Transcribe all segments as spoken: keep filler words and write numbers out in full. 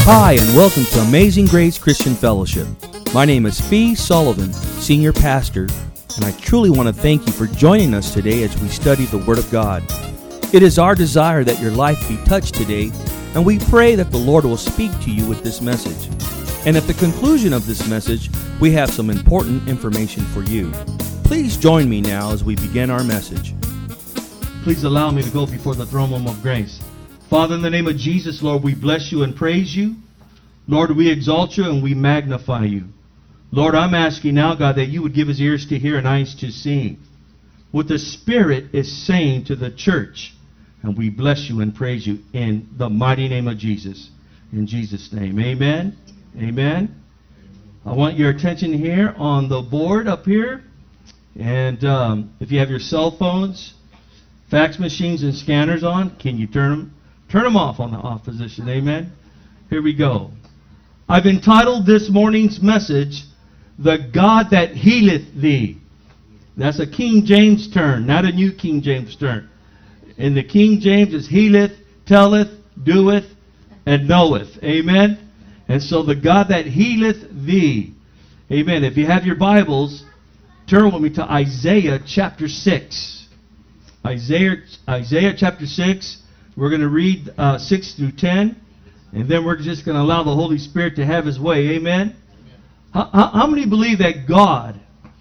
Hi, and welcome to Amazing Grace Christian Fellowship. My name is Fee Sullivan, Senior Pastor, and I truly want to thank you for joining us today as we study the Word of God. It is our desire that your life be touched today, and we pray that the Lord will speak to you with this message. And at the conclusion of this message, we have some important information for you. Please join me now as we begin our message. Please allow me to go before the throne room of grace. Father, in the name of Jesus, Lord, we bless you and praise you. Lord, we exalt you and we magnify you. Lord, I'm asking now, God, that you would give us ears to hear and eyes to see what the Spirit is saying to the church. And we bless you and praise you in the mighty name of Jesus. In Jesus' name, amen. Amen. I want your attention here on the board up here. And um, if you have your cell phones, fax machines, and scanners on, can you turn them? Turn them off on the off position. Amen. Here we go. I've entitled this morning's message, The God That Healeth Thee. That's a King James term, not a New King James term. In the King James, it's healeth, telleth, doeth, and knoweth. Amen. And so the God that healeth thee. Amen. If you have your Bibles, turn with me to Isaiah chapter six. Isaiah, Isaiah chapter six. We're going to read uh, six through ten. And then we're just going to allow the Holy Spirit to have His way. Amen. How, how, how many believe that God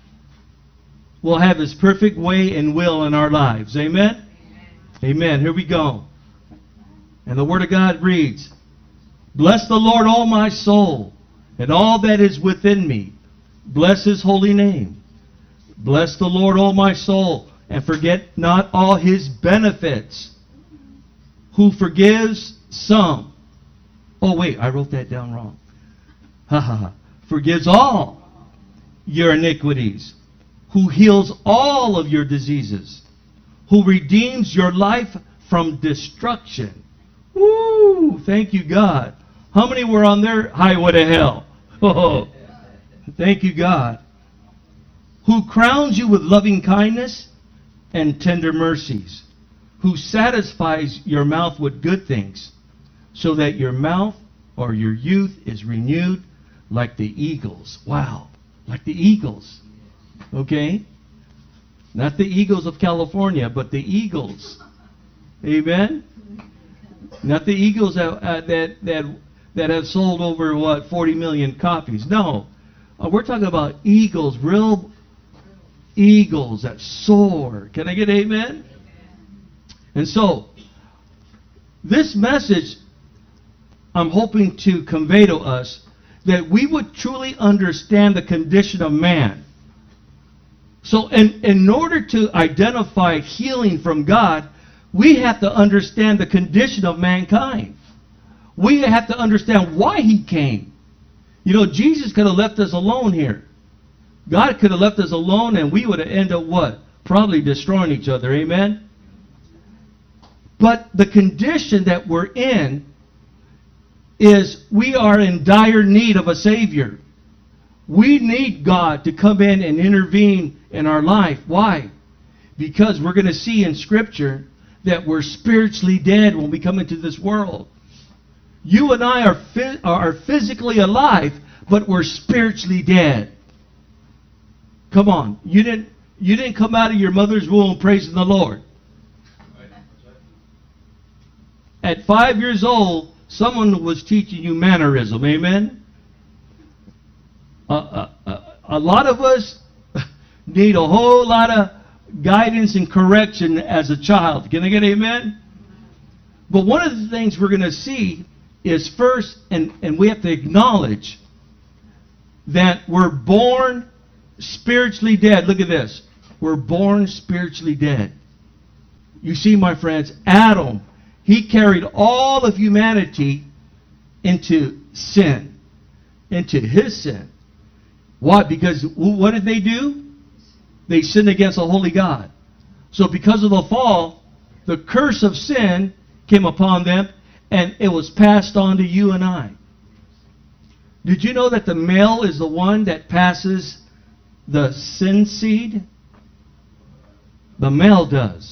will have His perfect way and will in our lives? Amen. Amen. Here we go. And the Word of God reads, Bless the Lord, all my soul, and all that is within me. Bless His holy name. Bless the Lord, all my soul, and forget not all His benefits, who forgives some. Oh, wait, I wrote that down wrong. Ha ha ha. Forgives all your iniquities, who heals all of your diseases, who redeems your life from destruction. Woo! Thank you, God. How many were on their highway to hell? Oh, thank you, God. Who crowns you with loving kindness and tender mercies, who satisfies your mouth with good things, so that your mouth or your youth is renewed like the eagles. Wow, like the eagles. Okay? Not the Eagles of California, but the eagles. Amen? Not the eagles that uh, that that that have sold over, what, forty million copies. No. Uh, we're talking about eagles, real eagles that soar. Can I get amen? And so, this message, I'm hoping to convey to us that we would truly understand the condition of man. So in, in order to identify healing from God, we have to understand the condition of mankind. We have to understand why He came. You know, Jesus could have left us alone here. God could have left us alone and we would have ended up what? Probably destroying each other. Amen? But the condition that we're in is we are in dire need of a Savior. We need God to come in and intervene in our life. Why? Because we're going to see in Scripture that we're spiritually dead when we come into this world. You and I are, phys- are physically alive, but we're spiritually dead. Come on. You didn't, you didn't come out of your mother's womb praising the Lord. At five years old, someone was teaching you mannerism. Amen? Uh, uh, uh, a lot of us need a whole lot of guidance and correction as a child. Can I get amen? But one of the things we're going to see is first, and, and we have to acknowledge that we're born spiritually dead. Look at this. We're born spiritually dead. You see, my friends, Adam, he carried all of humanity into sin, into his sin. Why? Because what did they do? They sinned against a holy God. So because of the fall, the curse of sin came upon them, and it was passed on to you and I. Did you know that the male is the one that passes the sin seed? The male does.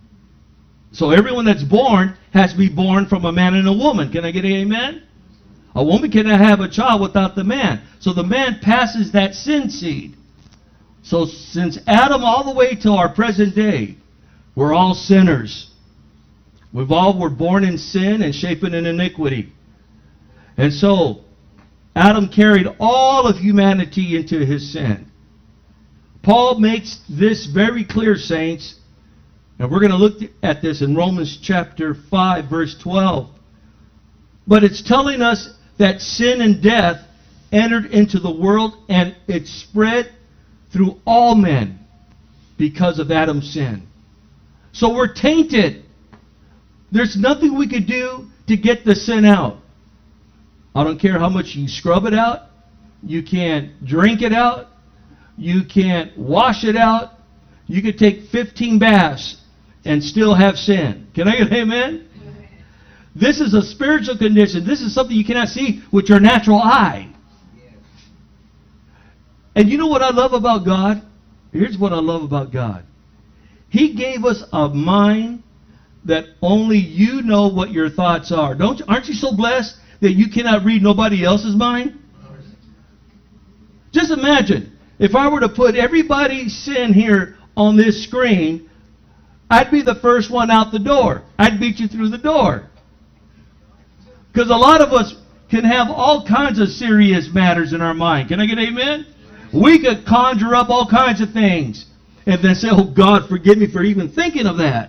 So everyone that's born has to be born from a man and a woman. Can I get an amen? A woman cannot have a child without the man. So the man passes that sin seed. So since Adam all the way till our present day, we're all sinners. We've all were born in sin and shapen in iniquity. And so Adam carried all of humanity into his sin. Paul makes this very clear, saints. And we're going to look at this in Romans chapter five, verse twelve. But it's telling us that sin and death entered into the world, and it spread through all men because of Adam's sin. So we're tainted. There's nothing we could do to get the sin out. I don't care how much you scrub it out. You can't drink it out. You can't wash it out. You could take fifteen baths and still have sin. Can I get an amen? Amen? This is a spiritual condition. This is something you cannot see with your natural eye. Yes. And you know what I love about God? Here's what I love about God. He gave us a mind that only you know what your thoughts are. Don't you, aren't you so blessed that you cannot read nobody else's mind? Just imagine, if I were to put everybody's sin here on this screen, I'd be the first one out the door. I'd beat you through the door. Because a lot of us can have all kinds of serious matters in our mind. Can I get an amen? We could conjure up all kinds of things and then say, oh God, forgive me for even thinking of that.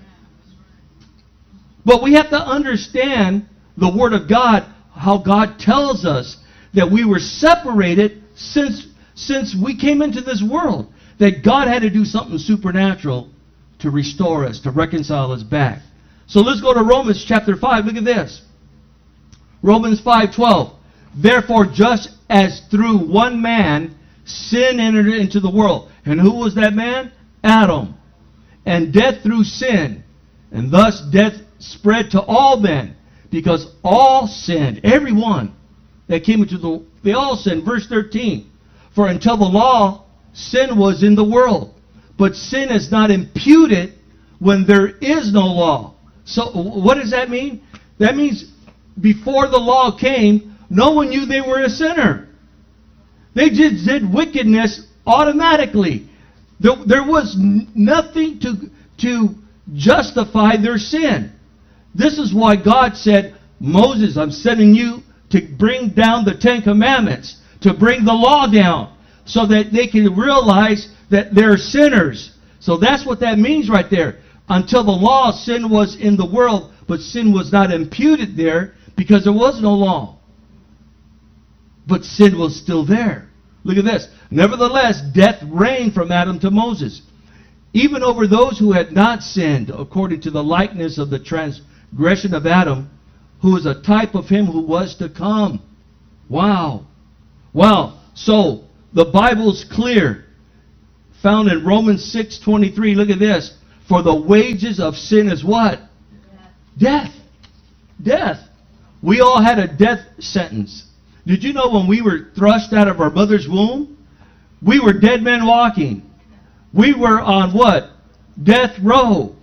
But we have to understand the Word of God, how God tells us that we were separated since, since we came into this world. That God had to do something supernatural to restore us, to reconcile us back. So let's go to Romans chapter five. Look at this. Romans five twelve. Therefore, just as through one man sin entered into the world. And who was that man? Adam. And death through sin. And thus death spread to all men. Because all sinned. Everyone that came into the... They all sinned. Verse thirteen. For until the law, sin was in the world. But sin is not imputed when there is no law. So what does that mean? That means before the law came, no one knew they were a sinner. They just did wickedness automatically. There, there was nothing to, to justify their sin. This is why God said, Moses, I'm sending you to bring down the Ten Commandments, to bring the law down, so that they can realize that they're sinners. So that's what that means right there. Until the law, sin was in the world, but sin was not imputed there because there was no law. But sin was still there. Look at this. Nevertheless, death reigned from Adam to Moses, even over those who had not sinned, according to the likeness of the transgression of Adam, who is a type of him who was to come. Wow. Wow. So, the Bible's clear. Found in Romans six twenty-three. Look at this. For the wages of sin is what? Death. Death. We all had a death sentence. Did you know when we were thrust out of our mother's womb, we were dead men walking? We were on what? Death row.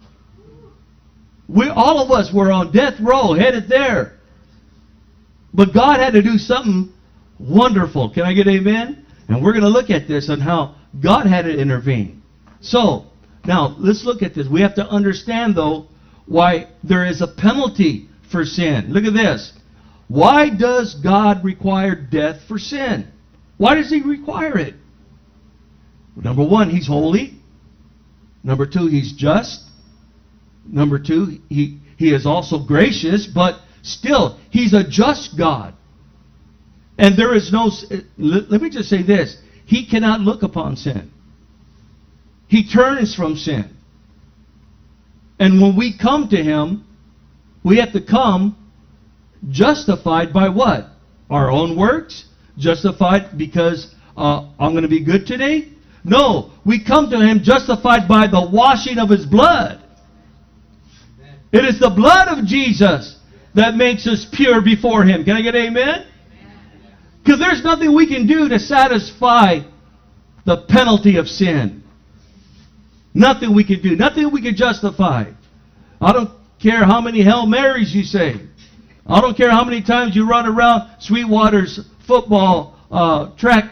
We, all of us were on death row, headed there. But God had to do something wonderful. Can I get amen? And we're going to look at this and how God had to intervene. So, now, let's look at this. We have to understand, though, why there is a penalty for sin. Look at this. Why does God require death for sin? Why does He require it? Number one, He's holy. Number two, He's just. Number two, He, he is also gracious, but still, He's a just God. And there is no... Let, let me just say this. He cannot look upon sin. He turns from sin. And when we come to Him, we have to come justified by what? Our own works? Justified because uh, I'm going to be good today? No, we come to Him justified by the washing of His blood. It is the blood of Jesus that makes us pure before Him. Can I get an amen? Because there's nothing we can do to satisfy the penalty of sin. Nothing we can do. Nothing we can justify. I don't care how many Hail Marys you say. I don't care how many times you run around Sweetwater's football uh, track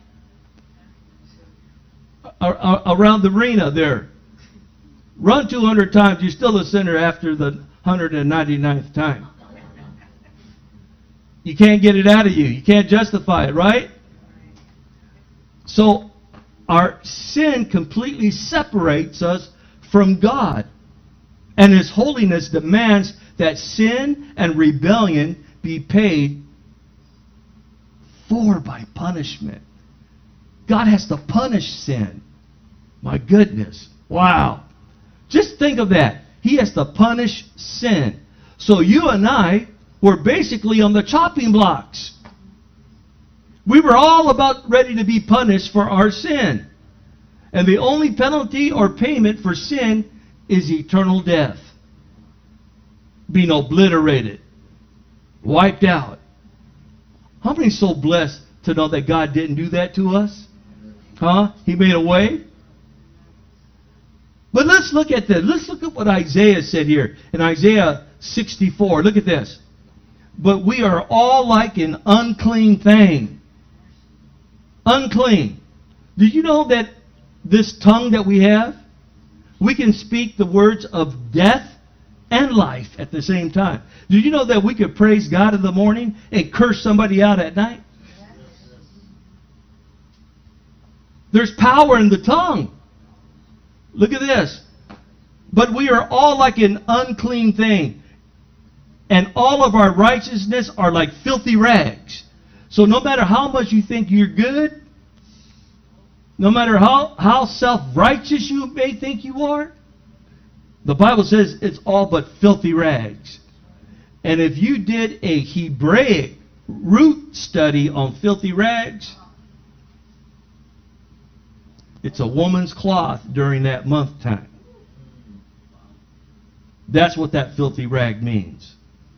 uh, around the arena there. Run two hundred times, you're still a sinner after the one hundred ninety-ninth time. You can't get it out of you. You can't justify it, right? So our sin completely separates us from God. And His holiness demands that sin and rebellion be paid for by punishment. God has to punish sin. My goodness. Wow. Just think of that. He has to punish sin. So you and I were basically on the chopping blocks. We were all about ready to be punished for our sin. And the only penalty or payment for sin is eternal death. Being obliterated. Wiped out. How many are so blessed to know that God didn't do that to us? Huh? He made a way? But let's look at this. Let's look at what Isaiah said here. In Isaiah sixty-four. Look at this. But we are all like an unclean thing. Unclean. Did you know that this tongue that we have, we can speak the words of death and life at the same time? Did you know that we could praise God in the morning and curse somebody out at night? There's power in the tongue. Look at this. But we are all like an unclean thing, and all of our righteousness are like filthy rags. So no matter how much you think you're good, no matter how, how self-righteous you may think you are, the Bible says it's all but filthy rags. And if you did a Hebraic root study on filthy rags, it's a woman's cloth during that month time. That's what that filthy rag means.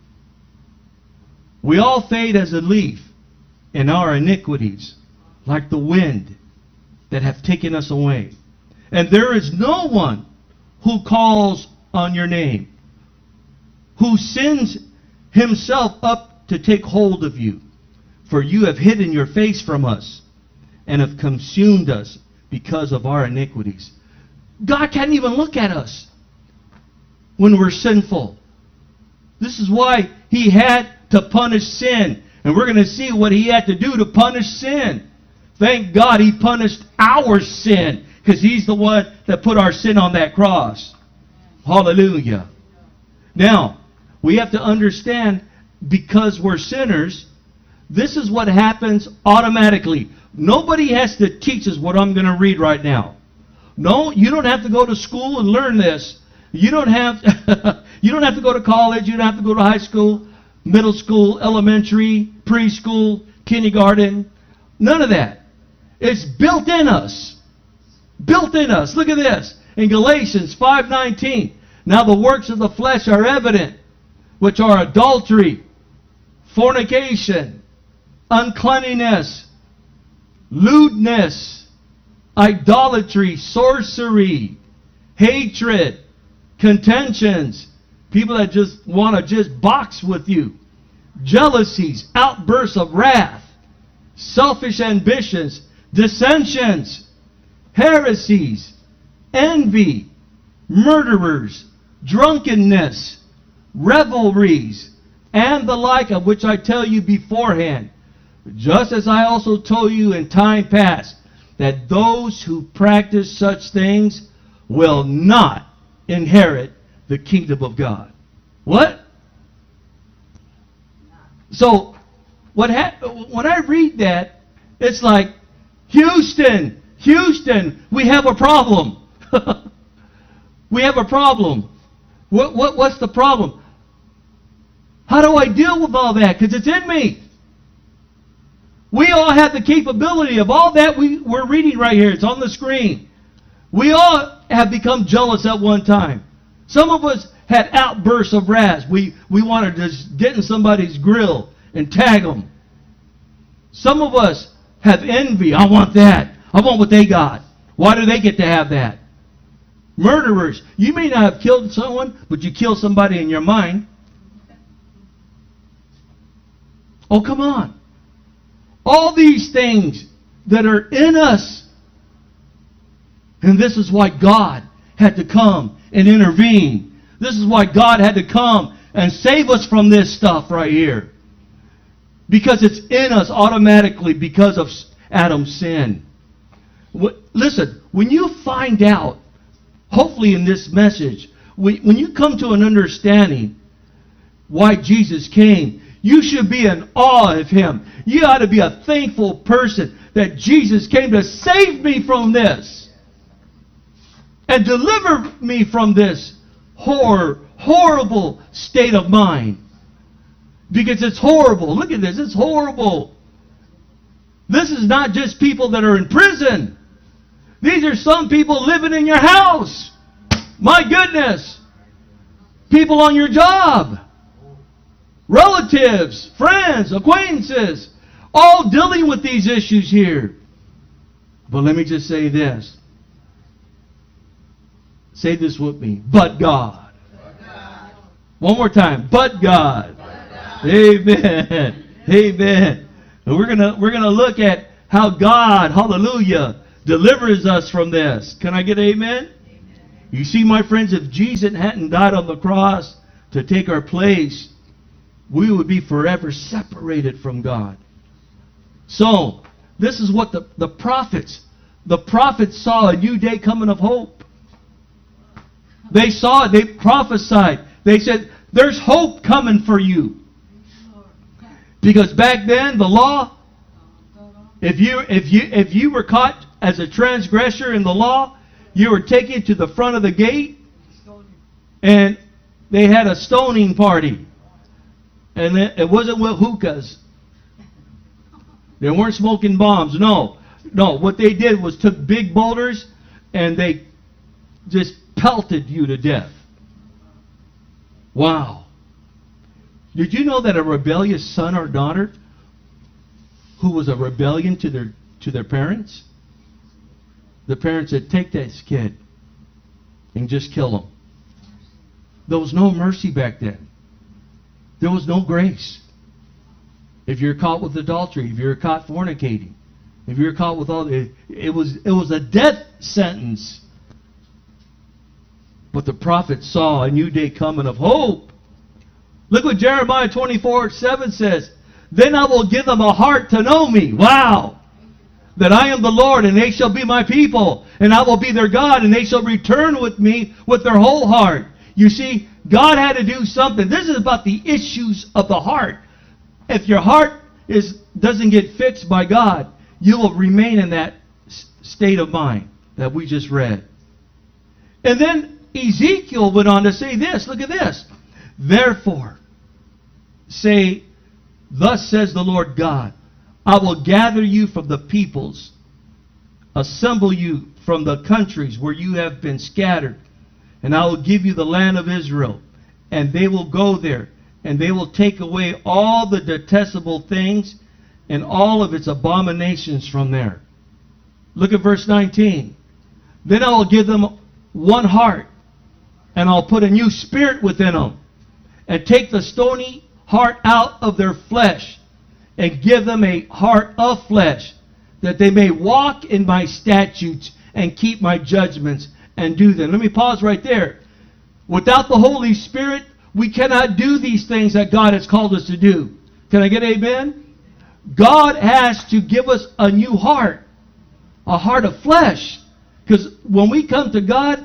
We all fade as a leaf in our iniquities, like the wind that have taken us away. And there is no one who calls on your name, who sends himself up to take hold of you. For you have hidden your face from us and have consumed us because of our iniquities. God can't even look at us when we're sinful. This is why He had to punish sin. And we're going to see what He had to do to punish sin. Thank God He punished our sin, because He's the one that put our sin on that cross. Hallelujah. Now, we have to understand, because we're sinners, this is what happens automatically. Nobody has to teach us what I'm going to read right now. No, you don't have to go to school and learn this. You don't have you don't have to go to college. You don't have to go to high school, middle school, elementary, preschool, kindergarten. None of that. It's built in us. Built in us. Look at this. In Galatians five nineteen. Now the works of the flesh are evident, which are adultery, fornication, uncleanness, lewdness, idolatry, sorcery, hatred, contentions, people that just want to just box with you, jealousies, outbursts of wrath, selfish ambitions, dissensions, heresies, envy, murderers, drunkenness, revelries, and the like, of which I tell you beforehand, just as I also told you in time past, that those who practice such things will not inherit the kingdom of God. What? So, what ha- when I read that, it's like, Houston, Houston, we have a problem. We have a problem. What, what, what's the problem? How do I deal with all that? Because it's in me. We all have the capability of all that we, we're reading right here. It's on the screen. We all have become jealous at one time. Some of us had outbursts of wrath. We, we wanted to just get in somebody's grill and tag them. Some of us have envy. I want that. I want what they got. Why do they get to have that? Murderers. You may not have killed someone, but you kill somebody in your mind. Oh, come on. All these things that are in us. And this is why God had to come and intervene. This is why God had to come and save us from this stuff right here. Because it's in us automatically because of Adam's sin. Listen, when you find out, hopefully in this message, when you come to an understanding why Jesus came, you should be in awe of Him. You ought to be a thankful person that Jesus came to save me from this and deliver me from this horror, horrible state of mind. Because it's horrible. Look at this. It's horrible. This is not just people that are in prison. These are some people living in your house. My goodness. People on your job. Relatives, friends, acquaintances. All dealing with these issues here. But let me just say this. Say this with me. But God. But God. One more time. But God. But God. Amen. Amen. And we're gonna we're gonna look at how God, hallelujah, delivers us from this. Can I get amen? Amen? You see, my friends, if Jesus hadn't died on the cross to take our place, we would be forever separated from God. So, this is what the, the prophets, the prophets saw a new day coming of hope. They saw it. They prophesied. They said, there's hope coming for you. Because back then, the law, if you, if you, if you were caught as a transgressor in the law, you were taken to the front of the gate, and they had a stoning party. And it wasn't with hookahs. They weren't smoking bombs. No. No. What they did was took big boulders and they just pelted you to death. Wow. Did you know that a rebellious son or daughter who was a rebellion to their to their parents, the parents said, take this kid and just kill him. There was no mercy back then. There was no grace. If you're caught with adultery, if you're caught fornicating, if you're caught with all it, it was it was a death sentence. But the prophet saw a new day coming of hope. Look what Jeremiah twenty-four seven says. Then I will give them a heart to know me. Wow. That I am the Lord, and they shall be my people, and I will be their God, and they shall return with me with their whole heart. You see, God had to do something. This is about the issues of the heart. If your heart is doesn't get fixed by God, you will remain in that state of mind that we just read. And then Ezekiel went on to say this. Look at this. Therefore, say, thus says the Lord God, I will gather you from the peoples, assemble you from the countries where you have been scattered, and I will give you the land of Israel, and they will go there, and they will take away all the detestable things and all of its abominations from there. Look at verse nineteen. Then I will give them one heart, and I'll put a new spirit within them, and take the stony heart out of their flesh, and give them a heart of flesh, that they may walk in my statutes and keep my judgments and do them. Let me pause right there. Without the Holy Spirit, we cannot do these things that God has called us to do. Can I get amen? God has to give us a new heart, a heart of flesh. Because when we come to God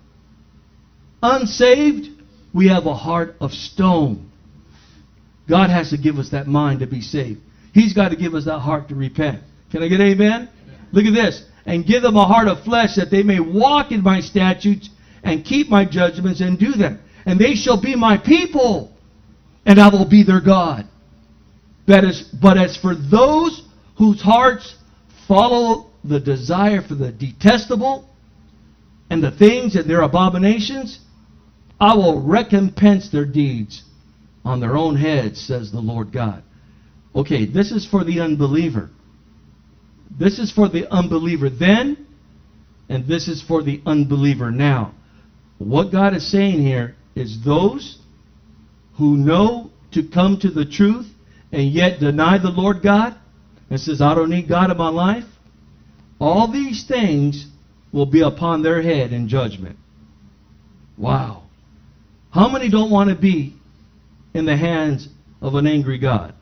unsaved, we have a heart of stone. God has to give us that mind to be saved. He's got to give us that heart to repent. Can I get amen? Amen. Look at this. And give them a heart of flesh, that they may walk in my statutes and keep my judgments and do them. And they shall be my people, and I will be their God. That is, but as for those whose hearts follow the desire for the detestable and the things and their abominations, I will recompense their deeds on their own heads, says the Lord God. Okay, this is for the unbeliever. This is for the unbeliever then, and this is for the unbeliever now. What God is saying here is those who know to come to the truth and yet deny the Lord God and says, I don't need God in my life, all these things will be upon their head in judgment. Wow. How many don't want to be in the hands of an angry God?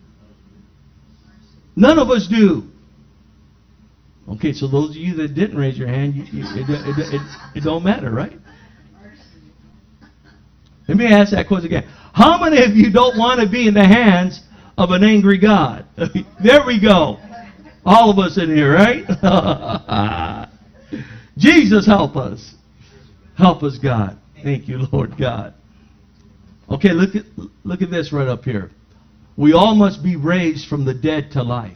None of us do. Okay, so those of you that didn't raise your hand, you, you, it, it, it, it don't matter, right? Let me ask that question again. How many of you don't want to be in the hands of an angry God? There we go. All of us in here, right? Jesus, help us. Help us, God. Thank you, Lord God. Okay, look at look at this right up here. We all must be raised from the dead to life.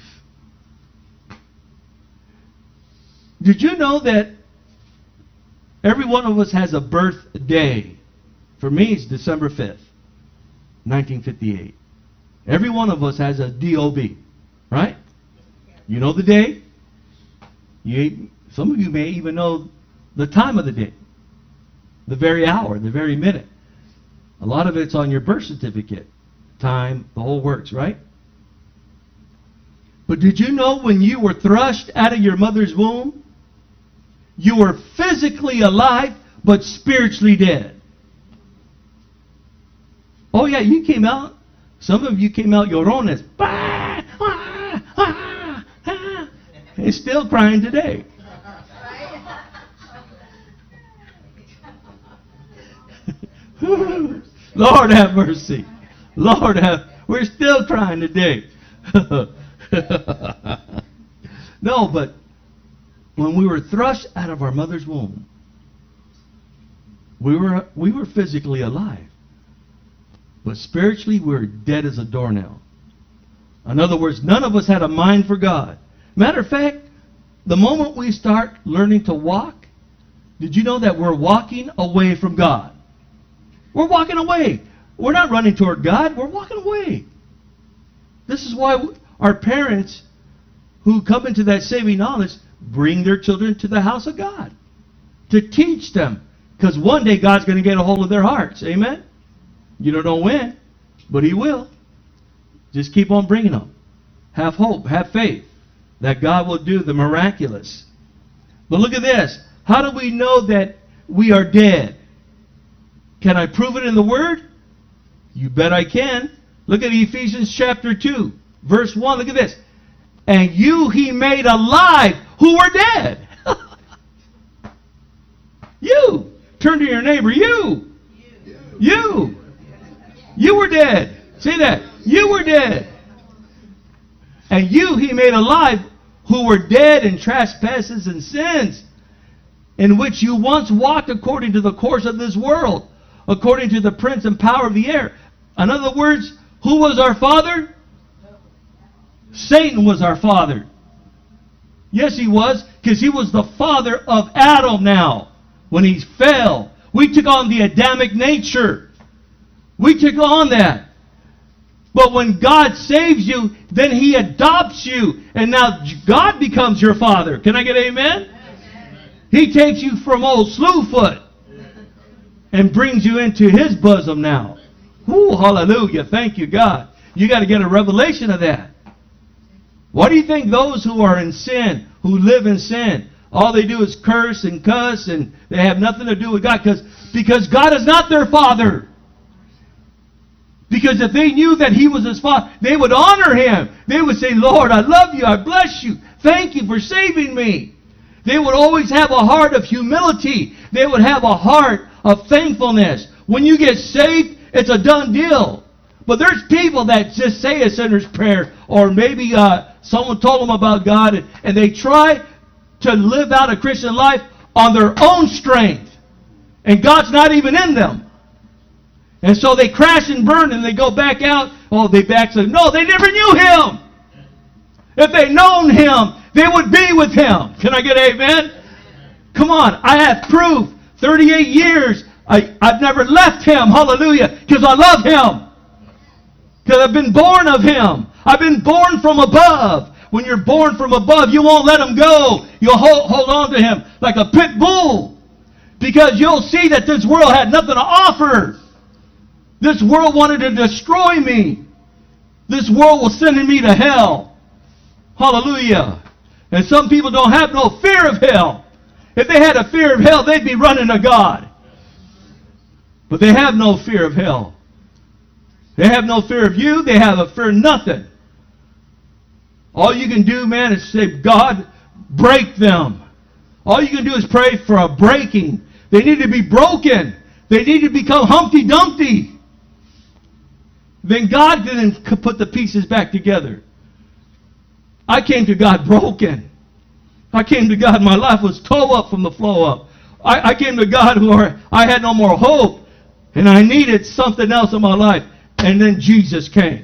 Did you know that every one of us has a birthday? For me, it's December fifth, nineteen fifty-eight. Every one of us has a D O B, right? You know the day. You, some of you may even know the time of the day, the very hour, the very minute. A lot of it's on your birth certificate. Time, the whole works, right? But did you know when you were thrust out of your mother's womb, you were physically alive, but spiritually dead? Oh yeah, you came out. Some of you came out llorones. Bah, ah, ah, ah, and still crying today. Lord have mercy. Lord have. We're still crying today. No, but when we were thrust out of our mother's womb, we were we were physically alive. But spiritually, we're dead as a doornail. In other words, none of us had a mind for God. Matter of fact, the moment we start learning to walk, did you know that we're walking away from God? We're walking away. We're not running toward God. We're walking away. This is why our parents who come into that saving knowledge bring their children to the house of God to teach them. Because one day God's going to get a hold of their hearts. Amen? You don't know when, but He will. Just keep on bringing them. Have hope, have faith that God will do the miraculous. But look at this. How do we know that we are dead? Can I prove it in the Word? You bet I can. Look at Ephesians chapter two, verse one. Look at this. And you He made alive who were dead. You. Turn to your neighbor. You. You. You were dead. See that? You were dead. And you He made alive who were dead in trespasses and sins, in which you once walked according to the course of this world, according to the prince and power of the air. In other words, who was our father? Satan was our father. Yes, he was, because he was the father of Adam now. When he fell, we took on the Adamic nature. We took on that. But when God saves you, then He adopts you. And now God becomes your father. Can I get amen? Amen. He takes you from old Slewfoot and brings you into His bosom now. Ooh, hallelujah. Thank you, God. You got to get a revelation of that. Why do you think those who are in sin, who live in sin, all they do is curse and cuss and they have nothing to do with God? Because because God is not their father. Because if they knew that He was His father, they would honor Him. They would say, Lord, I love you. I bless you. Thank you for saving me. They would always have a heart of humility. They would have a heart of thankfulness. When you get saved, it's a done deal. But there's people that just say a sinner's prayer, or maybe uh, someone told them about God, and, and they try to live out a Christian life on their own strength. And God's not even in them. And so they crash and burn and they go back out. Oh, they backslid. No, they never knew Him. If they'd known Him, they would be with Him. Can I get amen? Come on. I have proof. thirty-eight years. I, I've never left Him. Hallelujah. Because I love Him. Because I've been born of Him. I've been born from above. When you're born from above, you won't let Him go. You'll hold, hold on to Him like a pit bull. Because you'll see that this world had nothing to offer. This world wanted to destroy me. This world will send me to hell. Hallelujah. And some people don't have no fear of hell. If they had a fear of hell, they'd be running to God. But they have no fear of hell. They have no fear of you. They have a fear of nothing. All you can do, man, is say, God, break them. All you can do is pray for a breaking. They need to be broken. They need to become Humpty Dumpty. Then God didn't put the pieces back together. I came to God broken. I came to God, my life was toe up from the flow up. I, I came to God where I had no more hope, and I needed something else in my life. And then Jesus came.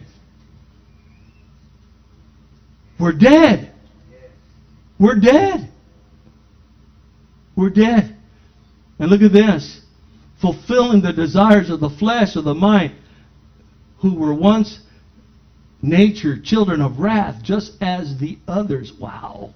We're dead. We're dead. We're dead. And look at this. Fulfilling the desires of the flesh, of the mind, who were once nature, children of wrath, just as the others. Wow.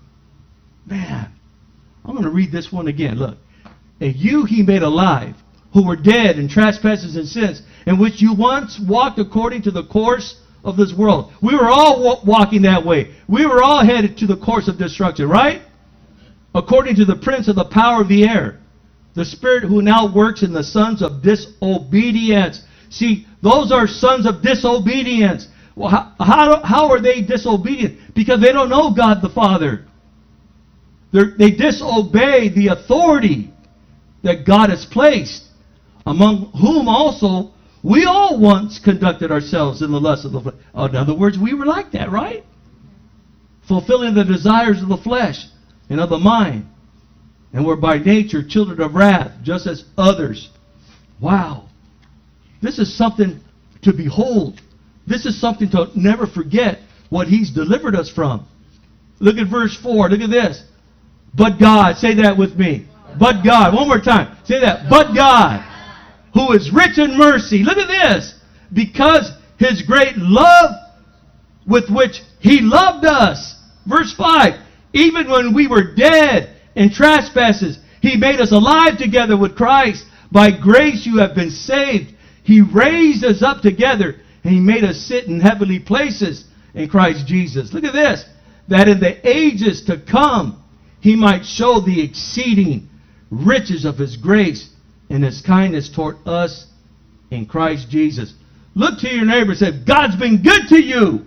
Man. I'm going to read this one again. Look. And you he made alive, who were dead in trespasses and sins, in which you once walked according to the course of this world. We were all wa- walking that way. We were all headed to the course of destruction, right? According to the prince of the power of the air, the spirit who now works in the sons of disobedience. See, those are sons of disobedience. Well, how, how, how are they disobedient? Because they don't know God the Father. They're, they disobey the authority that God has placed, among whom also we all once conducted ourselves in the lust of the flesh. In other words, we were like that, right? Fulfilling the desires of the flesh and of the mind. And we're by nature children of wrath, just as others. Wow. This is something to behold. This is something to never forget what He's delivered us from. Look at verse four. Look at this. But God. Say that with me. But God. One more time. Say that. But God, who is rich in mercy. Look at this. Because His great love with which He loved us. Verse five. Even when we were dead in trespasses, He made us alive together with Christ. By grace you have been saved. He raised us up together, and He made us sit in heavenly places in Christ Jesus. Look at this. That in the ages to come, He might show the exceeding riches of His grace and His kindness toward us in Christ Jesus. Look to your neighbor and say, God's been good to you.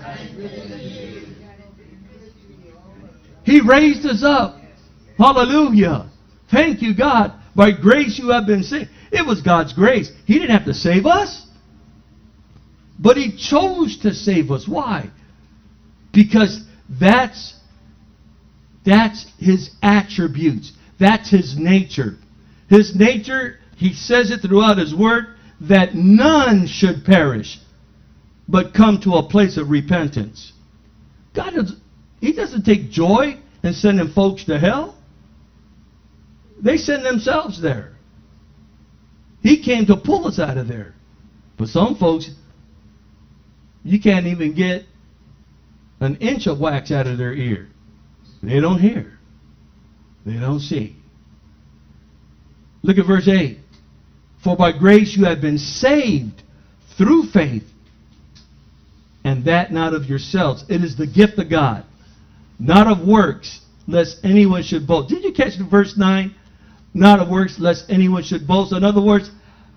He raised us up. Hallelujah. Thank you, God. By grace you have been saved. It was God's grace. He didn't have to save us. But He chose to save us. Why? Because that's, that's His attributes. That's His nature. His nature, He says it throughout His Word, that none should perish, but come to a place of repentance. God is, He doesn't take joy in sending folks to hell. They send themselves there. He came to pull us out of there. But some folks, you can't even get an inch of wax out of their ear. They don't hear. They don't see. Look at verse eight. For by grace you have been saved through faith, and that not of yourselves. It is the gift of God, not of works, lest anyone should boast. Did you catch the verse nine? Not of works, lest anyone should boast. In other words,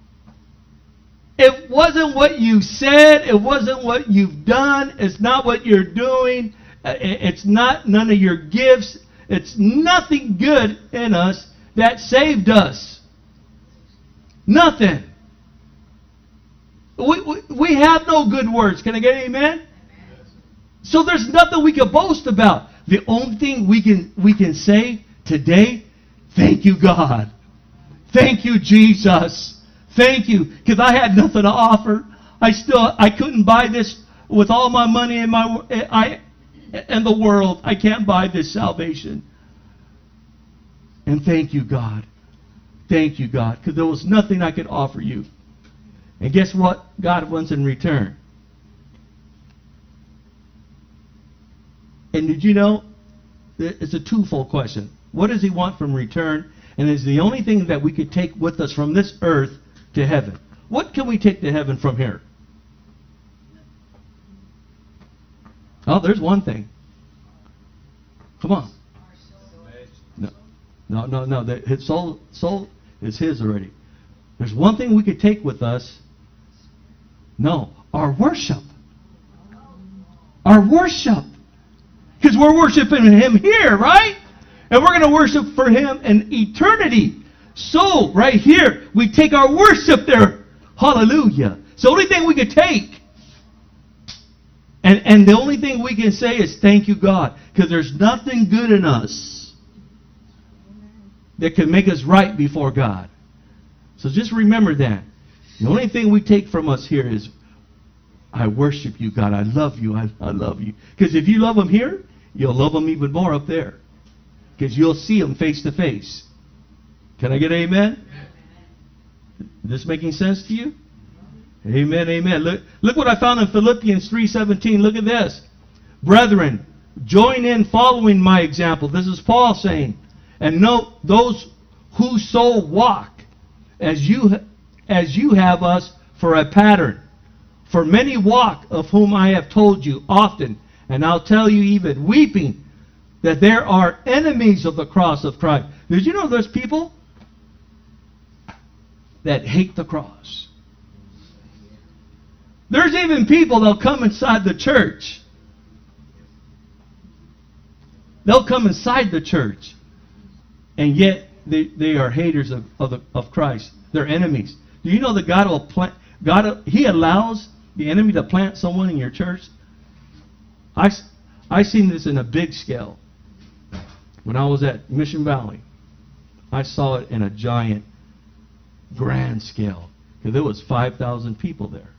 it wasn't what you said. It wasn't what you've done. It's not what you're doing. It's not none of your gifts. It's nothing good in us that saved us. Nothing. We, we, we have no good words. Can I get an amen? So there's nothing we can boast about. The only thing we can we can say today, thank you, God. Thank you, Jesus. Thank you. Because I had nothing to offer. I still I couldn't buy this with all my money in my I in the world. I can't buy this salvation. And thank you, God. Thank you, God. Because there was nothing I could offer you. And guess what God wants in return? And did you know? It's a twofold question. What does He want from return? And it's the only thing that we could take with us from this earth to heaven. What can we take to heaven from here? Oh, there's one thing. Come on. No, no, no, no. The, his soul, soul is his already. There's one thing we could take with us. No, our worship. Our worship. Because we're worshiping Him here, right? And we're going to worship for Him in eternity. So, right here, we take our worship there. Hallelujah. It's the only thing we could take. And, and the only thing we can say is thank you, God. Because there's nothing good in us that can make us right before God. So just remember that. The only thing we take from us here is, I worship you, God. I love you. I, I love you. Because if you love Him here, you'll love Him even more up there. Because you'll see Him face to face. Can I get an amen? Is this making sense to you? Amen, amen. Look, look what I found in Philippians three seventeen. Look at this. Brethren, join in following my example. This is Paul saying. And note those who so walk as you, as you have us for a pattern. For many walk, of whom I have told you often, and I'll tell you even weeping, that there are enemies of the cross of Christ. Did you know there's people that hate the cross? There's even people that'll come inside the church. They'll come inside the church, and yet they, they are haters of, of, the, of Christ. They're enemies. Do you know that God will plant, God, He allows the enemy to plant someone in your church? I, I seen this in a big scale. When I was at Mission Valley, I saw it in a giant, grand scale. Because there was five thousand people there.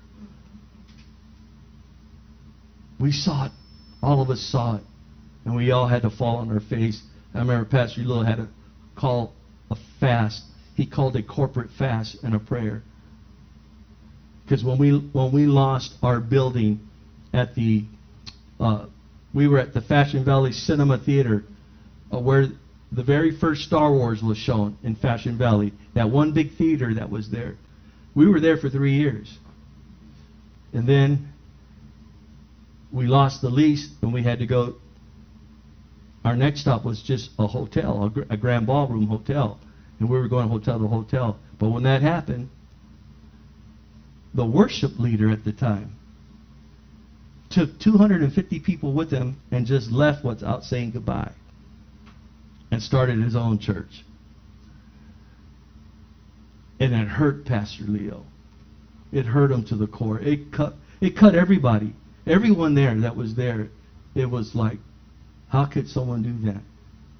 We saw it. All of us saw it. And we all had to fall on our face. I remember Pastor Little had to call a fast. He called a corporate fast and a prayer. Because when we when we lost our building at the, uh, we were at the Fashion Valley Cinema Theater, uh, where the very first Star Wars was shown in Fashion Valley. That one big theater that was there. We were there for three years. And then we lost the lease and we had to go. Our next stop was just a hotel, a, gr- a grand ballroom hotel. And we were going hotel to hotel. But when that happened, the worship leader at the time took two hundred fifty people with him and just left without saying goodbye and started his own church. And it hurt Pastor Leo. It hurt him to the core. It cut, it cut everybody. Everyone there that was there, it was like, how could someone do that?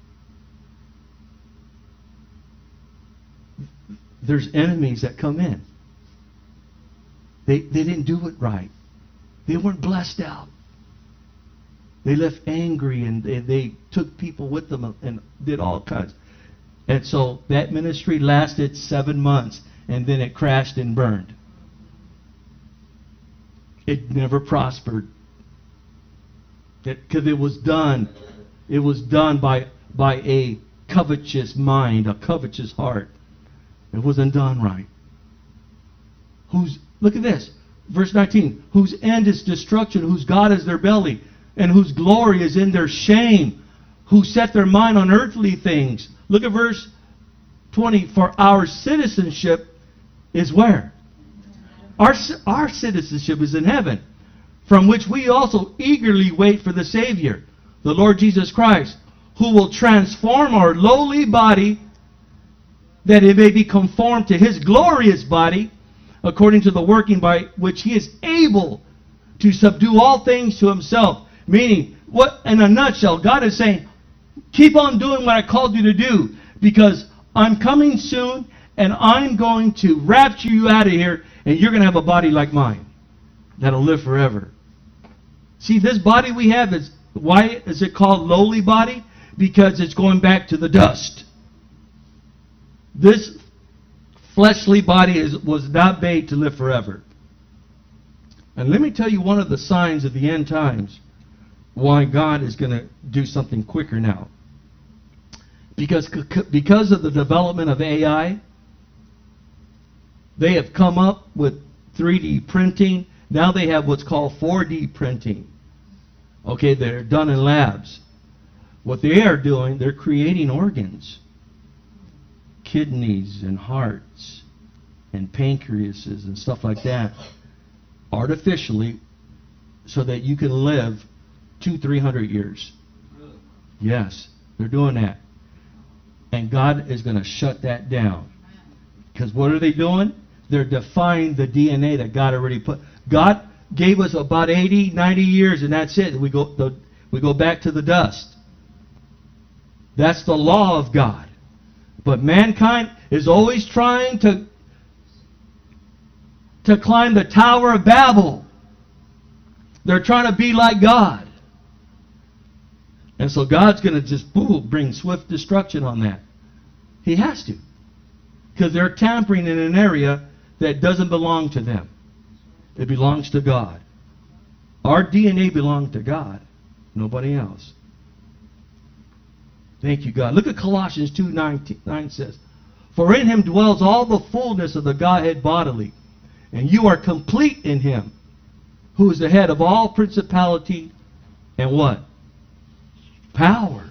There's enemies that come in. They, they didn't do it right. They weren't blessed out. They left angry and they, they took people with them and did all kinds. And so that ministry lasted seven months and then it crashed and burned. It never prospered. Because it, it was done. It was done by, by a covetous mind, a covetous heart. It wasn't done right. Who's Look at this. Verse nineteen. Whose end is destruction, whose God is their belly, and whose glory is in their shame, who set their mind on earthly things. Look at verse twenty. For our citizenship is where? Our, our citizenship is in heaven, from which we also eagerly wait for the Savior, the Lord Jesus Christ, who will transform our lowly body, that it may be conformed to His glorious body, according to the working by which He is able to subdue all things to Himself. Meaning, what in a nutshell, God is saying, keep on doing what I called you to do, because I'm coming soon, and I'm going to rapture you out of here, and you're going to have a body like mine that'll live forever. See, this body we have, is why is it called lowly body? Because it's going back to the dust. This fleshly body is, was not made to live forever. And let me tell you one of the signs of the end times why God is going to do something quicker now. Because, because of the development of A I, they have come up with three D printing. Now they have what's called four D printing. Okay, they're done in labs. What they are doing, they're creating organs. Kidneys and hearts and pancreases and stuff like that. Artificially, so that you can live two, three hundred years. Yes, they're doing that. And God is going to shut that down. Because what are they doing? They're defying the D N A that God already put. God gave us about eighty, ninety years, and that's it. We go, the, we go back to the dust. That's the law of God. But mankind is always trying to, to climb the Tower of Babel. They're trying to be like God. And so God's going to just boom, bring swift destruction on that. He has to. Because they're tampering in an area that doesn't belong to them. It belongs to God. Our D N A belongs to God. Nobody else. Thank you, God. Look at Colossians two nine says, "For in him dwells all the fullness of the Godhead bodily, and you are complete in him, who is the head of all principality and what? Power."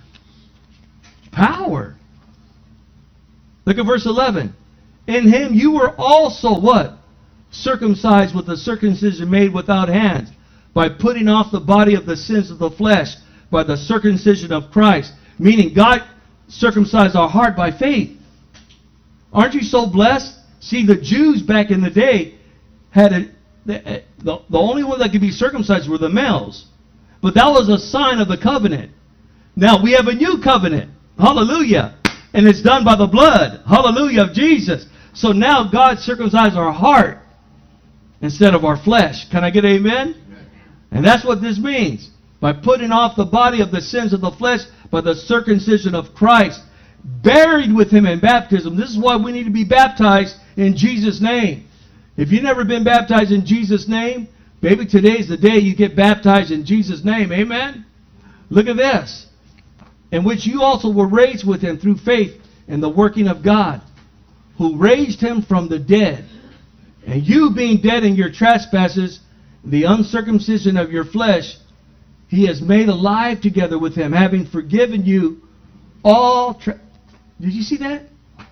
Power. Look at verse eleven. "In him you were also what? Circumcised with the circumcision made without hands, by putting off the body of the sins of the flesh, by the circumcision of Christ." Meaning God circumcised our heart by faith. Aren't you so blessed? See, the Jews back in the day had a, the, the, the only one that could be circumcised were the males. But that was a sign of the covenant. Now we have a new covenant. Hallelujah. And it's done by the blood. Hallelujah, of Jesus. So now God circumcised our heart instead of our flesh. Can I get amen? And that's what this means. By putting off the body of the sins of the flesh by the circumcision of Christ, buried with him in baptism. This is why we need to be baptized in Jesus' name. If you've never been baptized in Jesus' name, baby, today's the day you get baptized in Jesus' name. Amen? Look at this. "In which you also were raised with him through faith in the working of God, who raised him from the dead. And you being dead in your trespasses, the uncircumcision of your flesh, he has made alive together with him, having forgiven you all." Tra- Did you see that?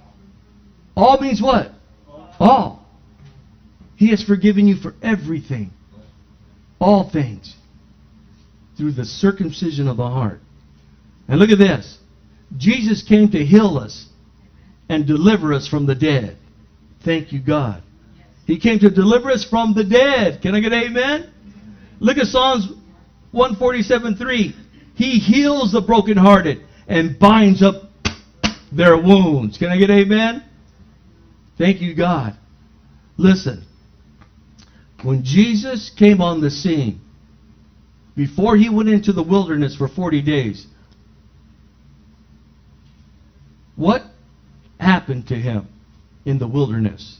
All means what? All. He has forgiven you for everything. All things. Through the circumcision of the heart. And look at this. Jesus came to heal us and deliver us from the dead. Thank you, God. He came to deliver us from the dead. Can I get amen? Look at Psalms one forty-seven three. "He heals the brokenhearted and binds up their wounds." Can I get amen? Thank you, God. Listen. When Jesus came on the scene, before he went into the wilderness for forty days, what happened to him in the wilderness?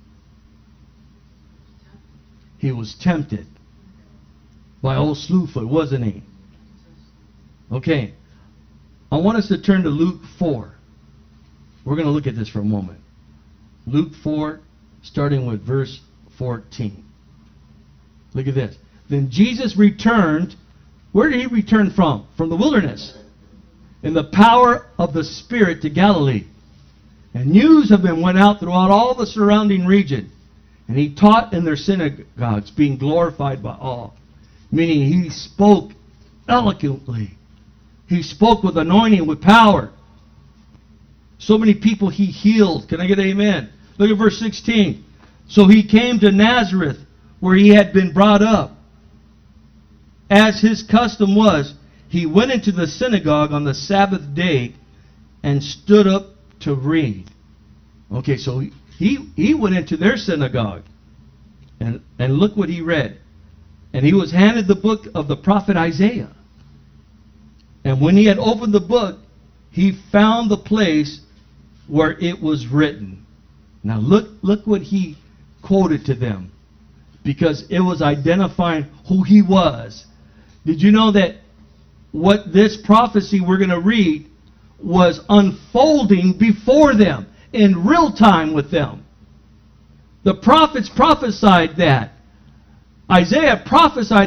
He was tempted by old Slewfoot, wasn't he? Okay. I want us to turn to Luke four. We're going to look at this for a moment. Luke four, starting with verse fourteen. Look at this. "Then Jesus returned." Where did he return from? From the wilderness. "In the power of the Spirit to Galilee. And news of him went out throughout all the surrounding region. And he taught in their synagogues, being glorified by all." Meaning he spoke eloquently. He spoke with anointing, with power. So many people he healed. Can I get amen? Look at verse sixteen. "So he came to Nazareth, where he had been brought up. As his custom was, he went into the synagogue on the Sabbath day and stood up to read." Okay, so he, he, he went into their synagogue. And, and look what he read. "And he was handed the book of the prophet Isaiah. And when he had opened the book, he found the place where it was written." Now look, look what he quoted to them. Because it was identifying who he was. Did you know that what this prophecy we're going to read was unfolding before them in real time with them? The prophets prophesied that. Isaiah prophesied that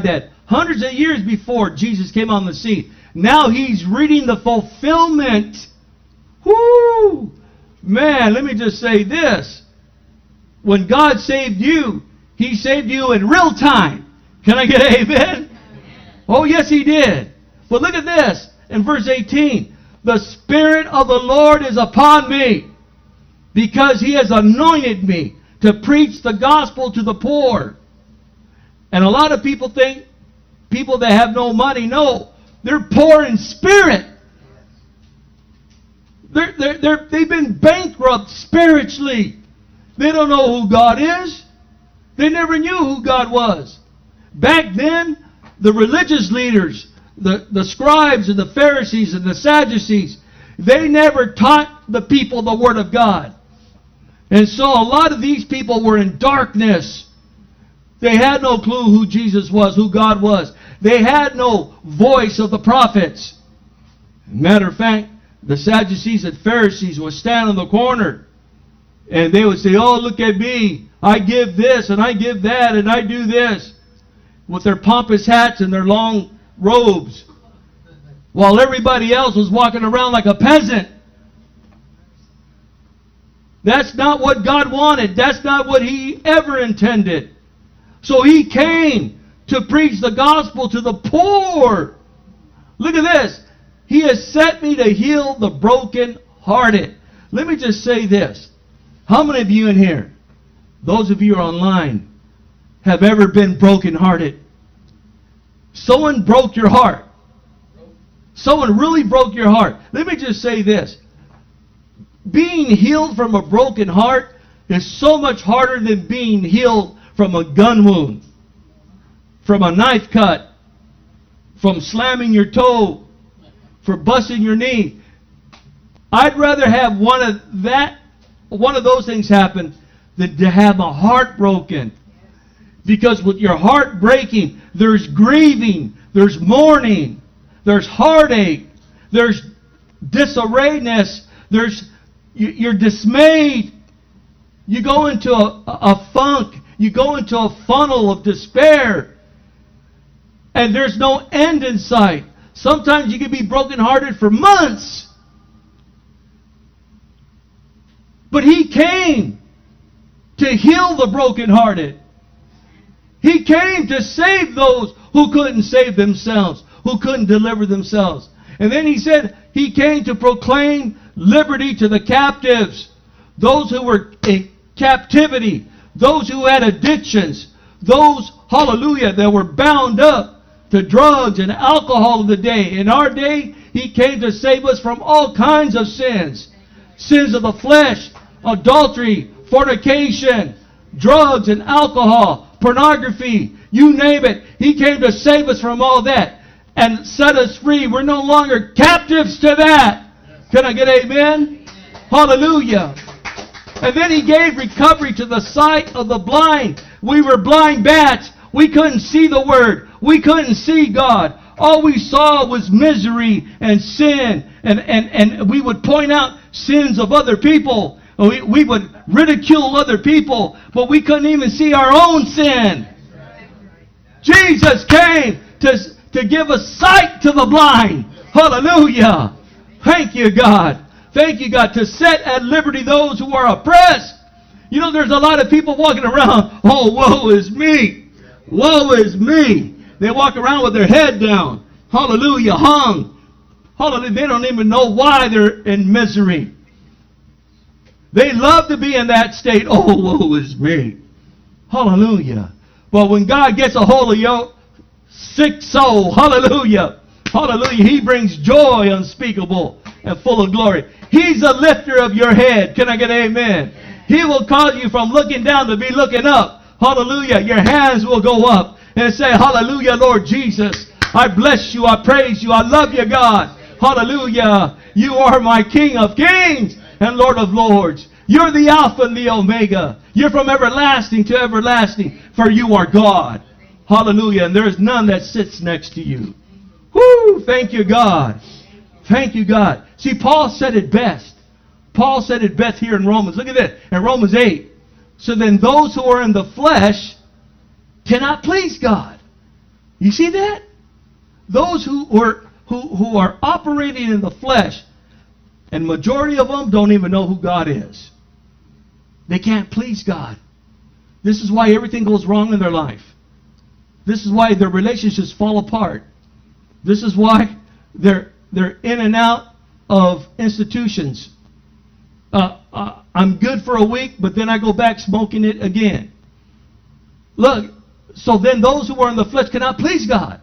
hundreds of years before Jesus came on the scene. Now he's reading the fulfillment. Whoo! Man, let me just say this. When God saved you, He saved you in real time. Can I get an amen? Oh, yes, He did. But look at this. In verse eighteen. The Spirit of the Lord is upon me, because He has anointed me to preach the gospel to the poor. And a lot of people think people that have no money, no. They're poor in spirit. They're, they're, they're, they've been bankrupt spiritually. They don't know who God is. They never knew who God was. Back then, the religious leaders, the, the scribes and the Pharisees and the Sadducees, they never taught the people the Word of God. And so a lot of these people were in darkness. They had no clue who Jesus was, who God was. They had no voice of the prophets. Matter of fact, the Sadducees and Pharisees would stand in the corner and they would say, oh, look at me. I give this and I give that and I do this. With their pompous hats and their long robes. While everybody else was walking around like a peasant. That's not what God wanted. That's not what He ever intended. So He came to preach the gospel to the poor. Look at this. He has sent me to heal the brokenhearted. Let me just say this. How many of you in here, those of you who are online, have ever been brokenhearted? Someone broke your heart. Someone really broke your heart. Let me just say this. Being healed from a broken heart is so much harder than being healed from a gun wound, from a knife cut, from slamming your toe, for busting your knee. I'd rather have one of that, one of those things happen than to have a heart broken. Because with your heart breaking, there's grieving, there's mourning, there's heartache, there's disarrayness, there's you're dismayed. You go into a, a funk. You go into a funnel of despair. And there's no end in sight. Sometimes you can be brokenhearted for months. But He came to heal the brokenhearted. He came to save those who couldn't save themselves, who couldn't deliver themselves. And then He said He came to proclaim liberty to the captives, those who were in captivity, those who had addictions, those, hallelujah, that were bound up to drugs and alcohol of the day. In our day, He came to save us from all kinds of sins. Sins of the flesh, adultery, fornication, drugs and alcohol, pornography, you name it. He came to save us from all that and set us free. We're no longer captives to that. Can I get amen? Hallelujah. And then He gave recovery to the sight of the blind. We were blind bats. We couldn't see the Word. We couldn't see God. All we saw was misery and sin. And, and, and we would point out sins of other people. We, we would ridicule other people. But we couldn't even see our own sin. Jesus came to, to give us sight to the blind. Hallelujah. Thank you, God. Thank you, God, to set at liberty those who are oppressed. You know, there's a lot of people walking around, oh, woe is me. Woe is me. They walk around with their head down. Hallelujah, hung. Hallelujah. They don't even know why they're in misery. They love to be in that state. Oh, woe is me. Hallelujah. But when God gets a hold of your sick soul, hallelujah, hallelujah, He brings joy unspeakable and full of glory. He's a lifter of your head. Can I get an amen? He will cause you from looking down to be looking up. Hallelujah. Your hands will go up and say, hallelujah, Lord Jesus. I bless you. I praise you. I love you, God. Hallelujah. You are my King of kings and Lord of lords. You're the Alpha and the Omega. You're from everlasting to everlasting, for you are God. Hallelujah. And there is none that sits next to you. Woo! Thank you, God. Thank you, God. See, Paul said it best. Paul said it best here in Romans. Look at this. In Romans eight. So then those who are in the flesh cannot please God. You see that? Those who are, who, who are operating in the flesh, and majority of them don't even know who God is. They can't please God. This is why everything goes wrong in their life. This is why their relationships fall apart. This is why they're they're in and out of institutions. Uh, uh, I'm good for a week, but then I go back smoking it again. Look, so then those who are in the flesh cannot please God.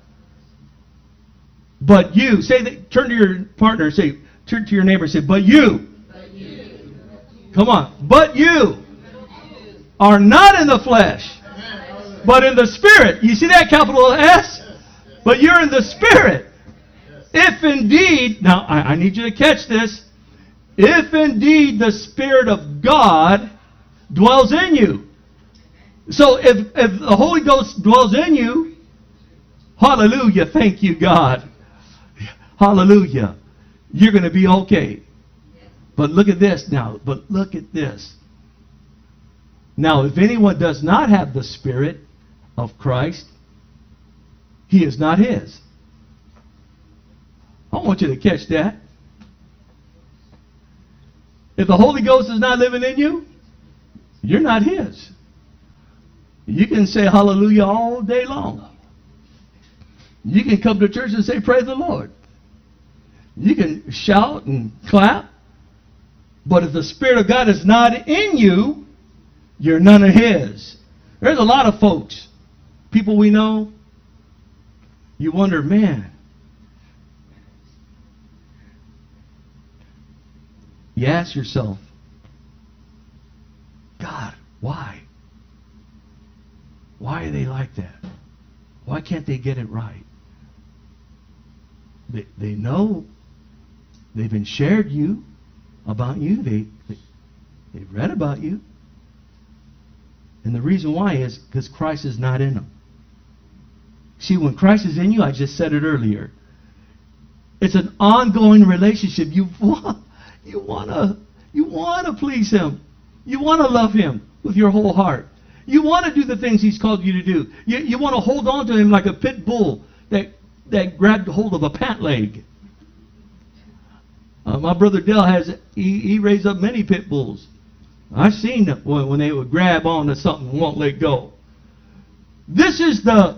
But you, say that, turn to your partner and say, turn to your neighbor and say, but you. But you. Come on. But you are not in the flesh, but in the Spirit. You see that capital S? But you're in the Spirit. If indeed, now I, I need you to catch this, if indeed the Spirit of God dwells in you. So if, if the Holy Ghost dwells in you, hallelujah, thank you, God. Hallelujah. You're going to be okay. But look at this now. But look at this. Now, if anyone does not have the Spirit of Christ, he is not his. I want you to catch that. If the Holy Ghost is not living in you, you're not his. You can say hallelujah all day long. You can come to church and say praise the Lord. You can shout and clap. But if the Spirit of God is not in you, you're none of his. There's a lot of folks, people we know, you wonder, man, you ask yourself, God, why? Why are they like that? Why can't they get it right? They, they know they've been shared you about you. They, they, they've read about you. And the reason why is because Christ is not in them. See, when Christ is in you, I just said it earlier, it's an ongoing relationship. You want, you want to you want to please him. You want to love him with your whole heart. You want to do the things he's called you to do. You, you want to hold on to him like a pit bull that, that grabbed hold of a pant leg. Uh, my brother Dell has, he, he raised up many pit bulls. I've seen them when, when they would grab on to something and won't let go. This is the,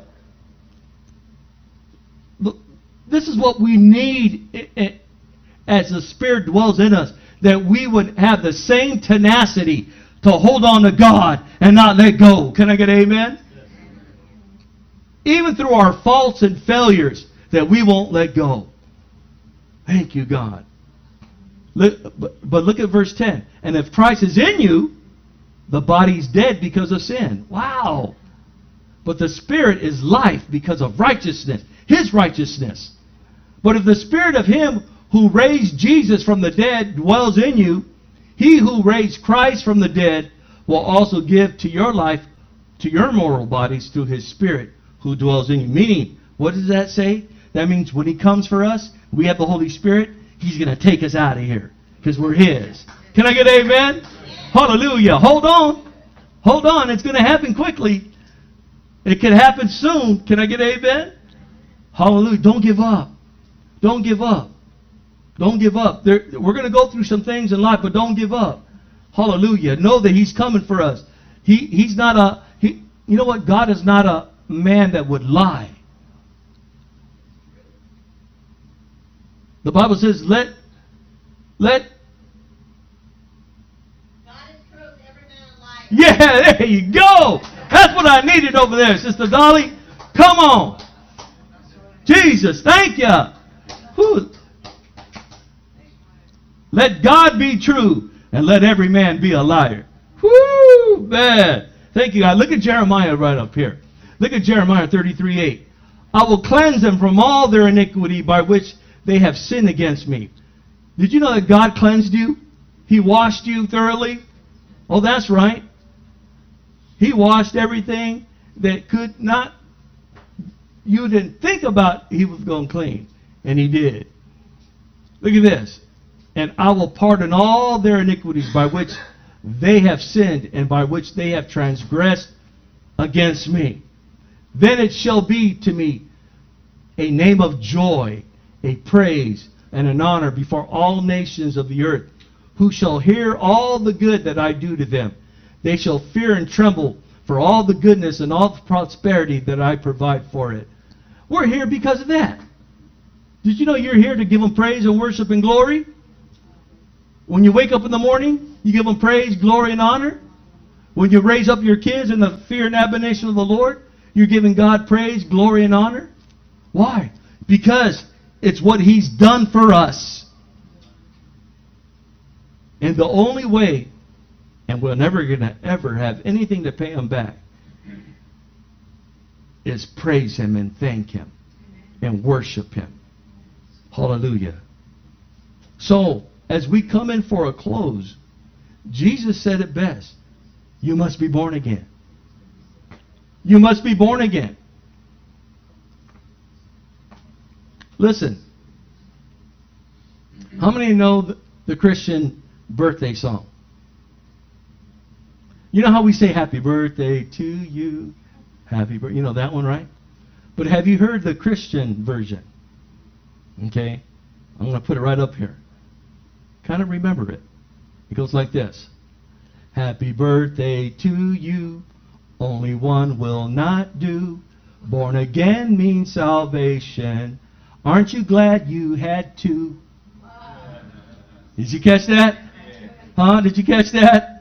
the this is what we need it, it, as the Spirit dwells in us, that we would have the same tenacity to hold on to God and not let go. Can I get an amen? Yes. Even through our faults and failures, that we won't let go. Thank you, God. Look, but, but look at verse ten. And if Christ is in you, the body's dead because of sin. Wow. But the Spirit is life because of righteousness. His righteousness. But if the Spirit of him who raised Jesus from the dead dwells in you, he who raised Christ from the dead will also give to your life, to your mortal bodies, through his Spirit who dwells in you. Meaning, what does that say? That means when he comes for us, we have the Holy Spirit, he's going to take us out of here because we're his. Can I get an amen? Hallelujah. Hold on. Hold on. It's going to happen quickly. It can happen soon. Can I get an amen? Hallelujah. Don't give up. Don't give up. Don't give up. There, we're going to go through some things in life, but don't give up. Hallelujah. Know that he's coming for us. He, he's not a, he, you know what? God is not a man that would lie. The Bible says, let, let. God is truth, every man a liar. Yeah, there you go. That's what I needed over there, Sister Dolly. Come on. Jesus, thank you. Whew. Let God be true, and let every man be a liar. Whoo, man. Thank you, God. Look at Jeremiah right up here. Look at Jeremiah thirty-three eight. I will cleanse them from all their iniquity by which they have sinned against me. Did you know that God cleansed you? He washed you thoroughly? Oh, that's right. He washed everything that could not, you didn't think about he was going to clean. And he did. Look at this. And I will pardon all their iniquities by which they have sinned and by which they have transgressed against me. Then it shall be to me a name of joy, a praise, and an honor before all nations of the earth, who shall hear all the good that I do to them. They shall fear and tremble for all the goodness and all the prosperity that I provide for it. We're here because of that. Did you know you're here to give Him praise and worship and glory? When you wake up in the morning, you give Him praise, glory, and honor. When you raise up your kids in the fear and admonition of the Lord, you're giving God praise, glory, and honor. Why? Because it's what He's done for us. And the only way, and we're never going to ever have anything to pay Him back, is praise Him and thank Him and worship Him. Hallelujah. So, as we come in for a close, Jesus said it best. You must be born again. You must be born again. Listen. How many know the, the Christian birthday song? You know how we say happy birthday to you? Happy birthday. You know that one, right? But have you heard the Christian version? Okay. I'm going to put it right up here. Kind of remember it. It goes like this. Happy birthday to you. Only one will not do. Born again means salvation. Aren't you glad you had to? Did you catch that? Huh? Did you catch that?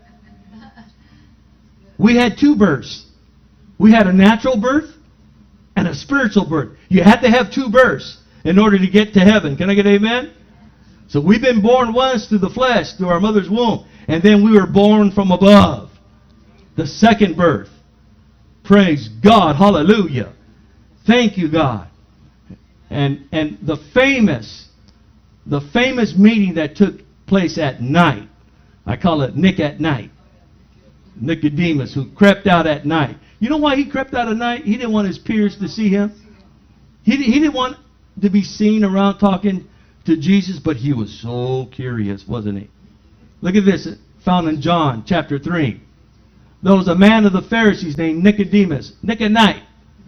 We had two births. We had a natural birth and a spiritual birth. You had to have two births in order to get to heaven. Can I get amen? So we've been born once through the flesh, through our mother's womb. And then we were born from above. The second birth. Praise God. Hallelujah. Thank you, God. And and the famous, the famous meeting that took place at night. I call it Nick at night. Nicodemus, who crept out at night. You know why he crept out at night? He didn't want his peers to see him. He, he didn't want to be seen around talking to Jesus, but he was so curious, wasn't he? Look at this, found in John chapter three. There was a man of the Pharisees named Nicodemus, Nick at night,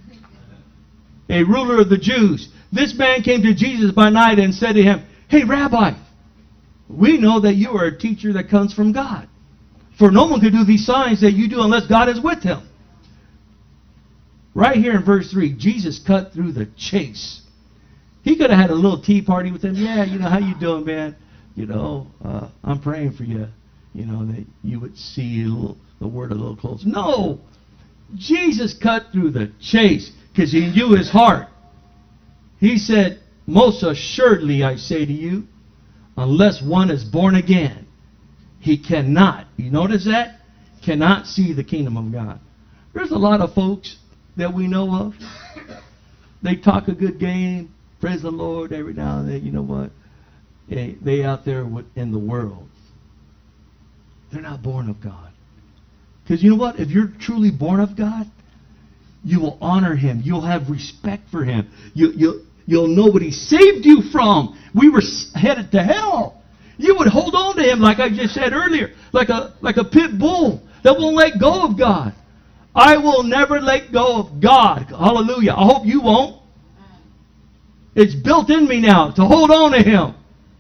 a ruler of the Jews. This man came to Jesus by night and said to him, "Hey, Rabbi, we know that you are a teacher that comes from God. For no one could do these signs that you do unless God is with him." Right here in verse three, Jesus cut through the chase. He could have had a little tea party with him. Yeah, you know, how you doing, man? You know, uh, I'm praying for you. You know, that you would see a little, the word a little closer. No! Jesus cut through the chase because he knew his heart. He said, "Most assuredly I say to you, unless one is born again, he cannot," you notice that? Cannot see the kingdom of God. There's a lot of folks that we know of. They talk a good game. Praise the Lord every now and then. You know what? They, they out there in the world. They're not born of God. Because you know what? If you're truly born of God, you will honor Him. You'll have respect for Him. You, you'll, you'll know what He saved you from. We were headed to hell. You would hold on to Him, like I just said earlier, like a, like a pit bull that won't let go of God. I will never let go of God. Hallelujah. I hope you won't. It's built in me now to hold on to Him.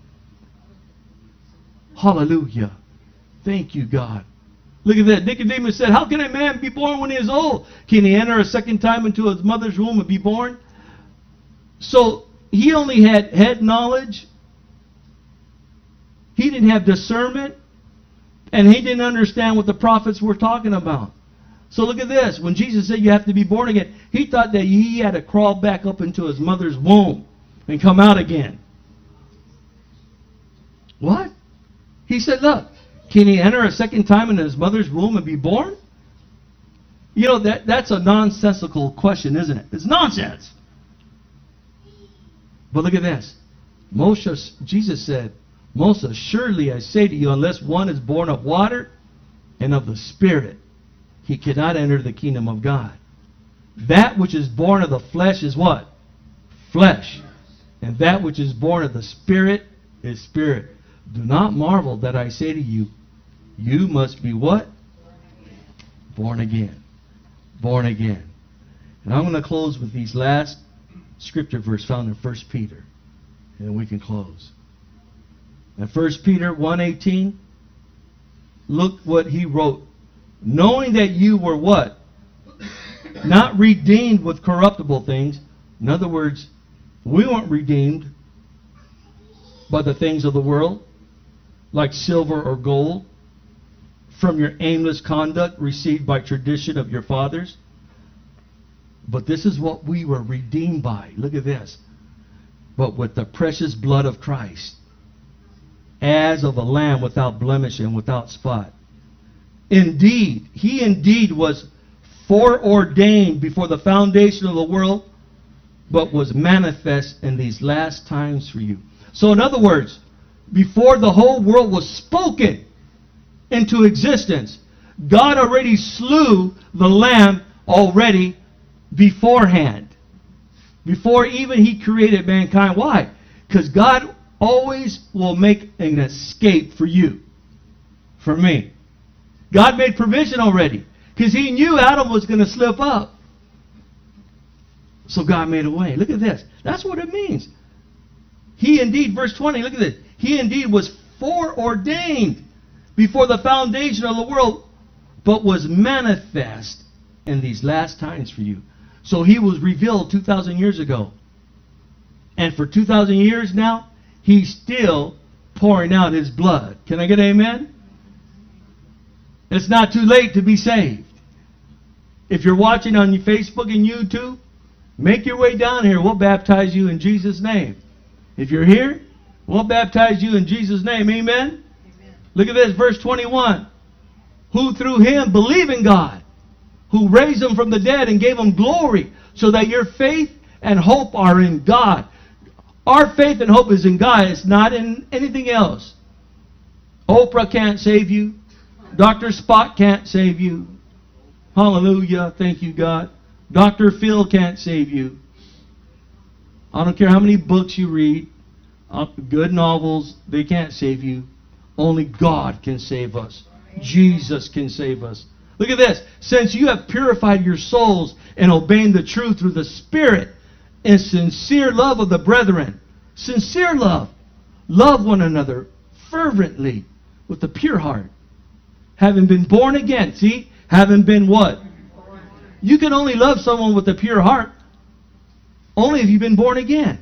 Hallelujah. Thank you, God. Look at that. Nicodemus said, "How can a man be born when he is old? Can he enter a second time into his mother's womb and be born?" So he only had head knowledge. He didn't have discernment. And he didn't understand what the prophets were talking about. So look at this. When Jesus said you have to be born again, he thought that he had to crawl back up into his mother's womb and come out again. What? He said, look, can he enter a second time in his mother's womb and be born? You know, that that's a nonsensical question, isn't it? It's nonsense. But look at this. Most, Jesus said, "Most assuredly I say to you, unless one is born of water and of the Spirit, he cannot enter the kingdom of God. That which is born of the flesh is what? Flesh. And that which is born of the Spirit is spirit. Do not marvel that I say to you, you must be what? Born again. Born again. And I'm going to close with these last scripture verse found in First Peter. And we can close. In First Peter one eighteen, look what he wrote. Knowing that you were what? Not redeemed with corruptible things. In other words, we weren't redeemed by the things of the world, like silver or gold, from your aimless conduct received by tradition of your fathers. But this is what we were redeemed by. Look at this. But with the precious blood of Christ, as of a lamb without blemish and without spot. Indeed, he indeed was foreordained before the foundation of the world, but was manifest in these last times for you. So in other words, before the whole world was spoken into existence, God already slew the lamb already beforehand. Before even he created mankind. Why? Because God always will make an escape for you. For me. God made provision already. Because he knew Adam was going to slip up. So God made a way. Look at this. That's what it means. He indeed, verse twenty, look at this. He indeed was foreordained before the foundation of the world, but was manifest in these last times for you. So he was revealed two thousand years ago. And for two thousand years now, he's still pouring out his blood. Can I get an amen? It's not too late to be saved. If you're watching on your Facebook and YouTube, make your way down here. We'll baptize you in Jesus' name. If you're here, we'll baptize you in Jesus' name. Amen? Amen. Look at this, verse twenty-one. Who through him believe in God, who raised him from the dead and gave him glory, so that your faith and hope are in God. Our faith and hope is in God. It's not in anything else. Oprah can't save you. Doctor Spock can't save you. Hallelujah. Thank you, God. Doctor Phil can't save you. I don't care how many books you read. Uh, good novels. They can't save you. Only God can save us. Jesus can save us. Look at this. Since you have purified your souls in obeying the truth through the Spirit and sincere love of the brethren. Sincere love. Love one another fervently with a pure heart. Having been born again. See? Having been what? You can only love someone with a pure heart only if you've been born again.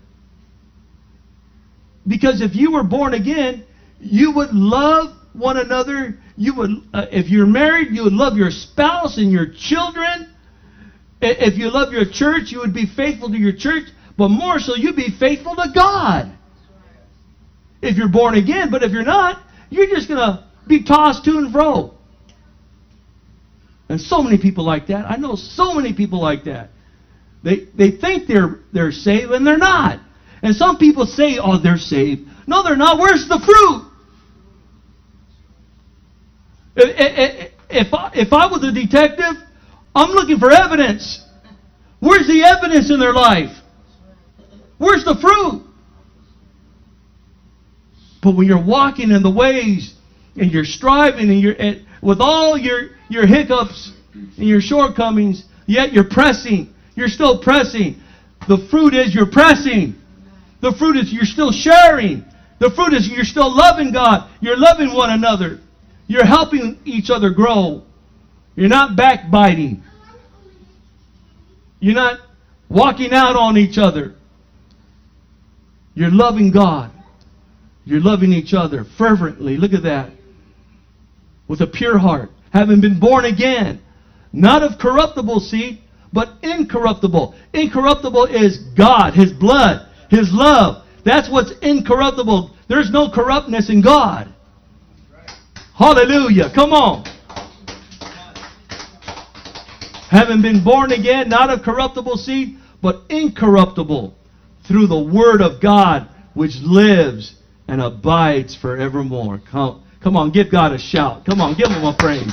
Because if you were born again, you would love one another. You would, uh, if you're married, you would love your spouse and your children. If you love your church, you would be faithful to your church. But more so, you'd be faithful to God. If you're born again. But if you're not, you're just going to be tossed to and fro. And so many people like that. I know so many people like that. They they think they're they're saved and they're not. And some people say, oh, they're saved. No, they're not. Where's the fruit? If, if, I, if I was a detective, I'm looking for evidence. Where's the evidence in their life? Where's the fruit? But when you're walking in the ways and you're striving and you're and with all your, your hiccups and your shortcomings, yet you're pressing. You're still pressing. The fruit is you're pressing. The fruit is you're still sharing. The fruit is you're still loving God. You're loving one another. You're helping each other grow. You're not backbiting. You're not walking out on each other. You're loving God. You're loving each other fervently. Look at that. With a pure heart. Having been born again. Not of corruptible seed, but incorruptible. Incorruptible is God, His blood, His love. That's what's incorruptible. There's no corruptness in God. Hallelujah. Come on. Having been born again, not of corruptible seed, but incorruptible, through the Word of God, which lives and abides forevermore. Come, come on, give God a shout. Come on, give Him a praise.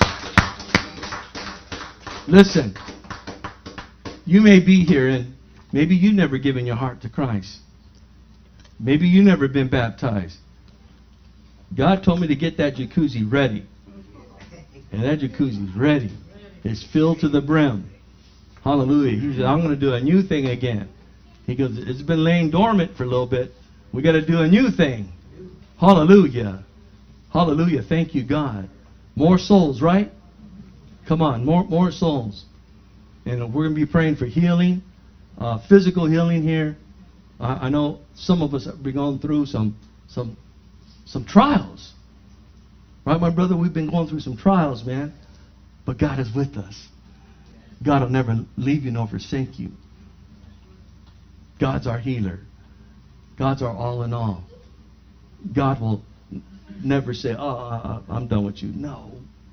Listen, you may be here and maybe you've never given your heart to Christ. Maybe you've never been baptized. God told me to get that jacuzzi ready. And that jacuzzi's ready. It's filled to the brim. Hallelujah. He said, I'm going to do a new thing again. He goes, it's been laying dormant for a little bit. We got to do a new thing. Hallelujah. Hallelujah. Thank you, God. More souls, right? Come on, more more souls. And we're going to be praying for healing, uh, physical healing here. I, I know some of us have been going through some some some trials. Right, my brother? We've been going through some trials, man. But God is with us. God will never leave you nor forsake you. God's our healer. God's our all in all. God will never say, oh, uh, I'm done with you. No.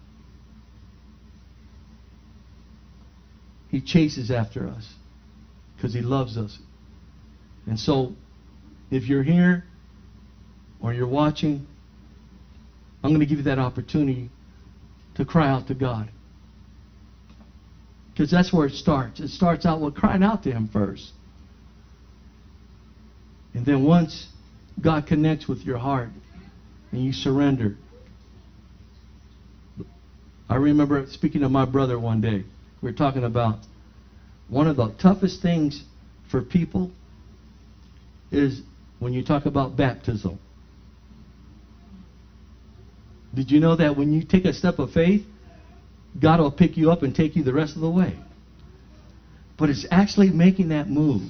He chases after us because He loves us. And so, if you're here or you're watching, I'm going to give you that opportunity to cry out to God. Because that's where it starts. It starts out with crying out to Him first. And then once God connects with your heart and you surrender. I remember speaking to my brother one day. We were talking about one of the toughest things for people is when you talk about baptism. Did you know that when you take a step of faith, God will pick you up and take you the rest of the way? But it's actually making that move.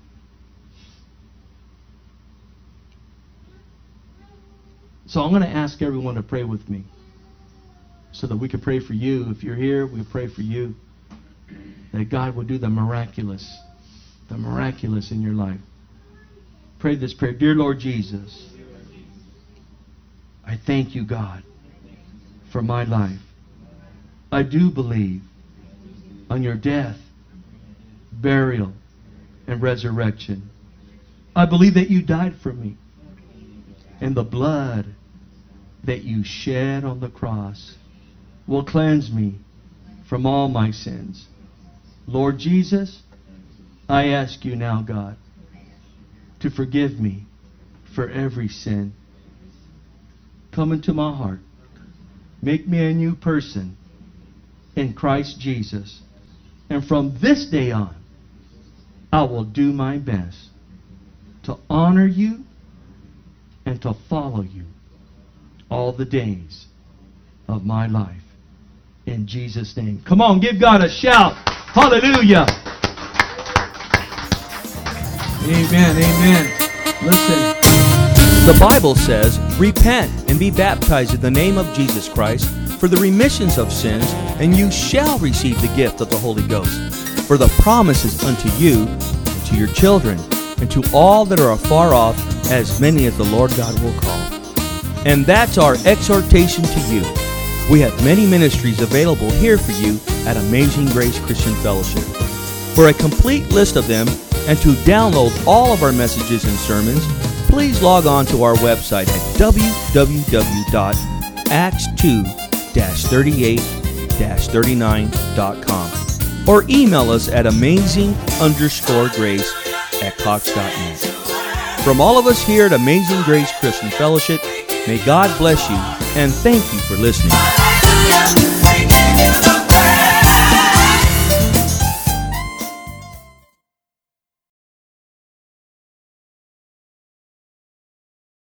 So I'm going to ask everyone to pray with me so that we can pray for you. If you're here, we pray for you. That God will do the miraculous, the miraculous in your life. Pray this prayer. Dear Lord Jesus, I thank you, God, for my life. I do believe on your death, burial, and resurrection. I believe that you died for me. And the blood that you shed on the cross will cleanse me from all my sins. Lord Jesus, I ask you now, God, to forgive me for every sin. Come into my heart. Make me a new person in Christ Jesus. And from this day on, I will do my best to honor you and to follow you all the days of my life. In Jesus' name. Come on, give God a shout. Hallelujah. Amen, amen. Listen. The Bible says, repent and be baptized in the name of Jesus Christ for the remissions of sins, and you shall receive the gift of the Holy Ghost. For the promise is unto you, and to your children, and to all that are afar off, as many as the Lord God will call. And that's our exhortation to you. We have many ministries available here for you at Amazing Grace Christian Fellowship. For a complete list of them and to download all of our messages and sermons, please log on to our website at w w w dot acts two dash thirty-eight dash thirty-nine dot com or email us at amazing underscore grace at cox dot net. From all of us here at Amazing Grace Christian Fellowship, may God bless you and thank you for listening. Hallelujah, we give you the praise.